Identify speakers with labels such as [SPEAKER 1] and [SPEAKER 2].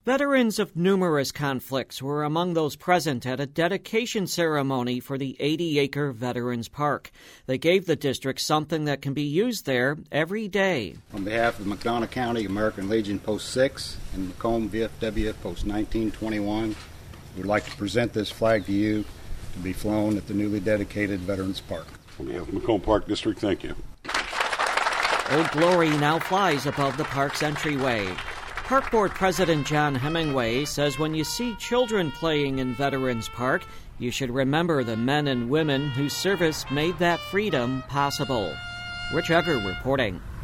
[SPEAKER 1] Veterans of numerous conflicts were among those present at a dedication ceremony for the 80-acre Veterans Park. They gave the district something that can be used there every day.
[SPEAKER 2] On behalf of McDonough County American Legion Post 6 and Macomb VFW Post 1921, we'd like to present this flag to you to be flown at the newly dedicated Veterans Park.
[SPEAKER 3] On behalf of Macomb Park District, thank you.
[SPEAKER 1] Old Glory now flies above the park's entryway. Park Board President John Hemingway says when you see children playing in Veterans Park, you should remember the men and women whose service made that freedom possible. Rich Egger reporting.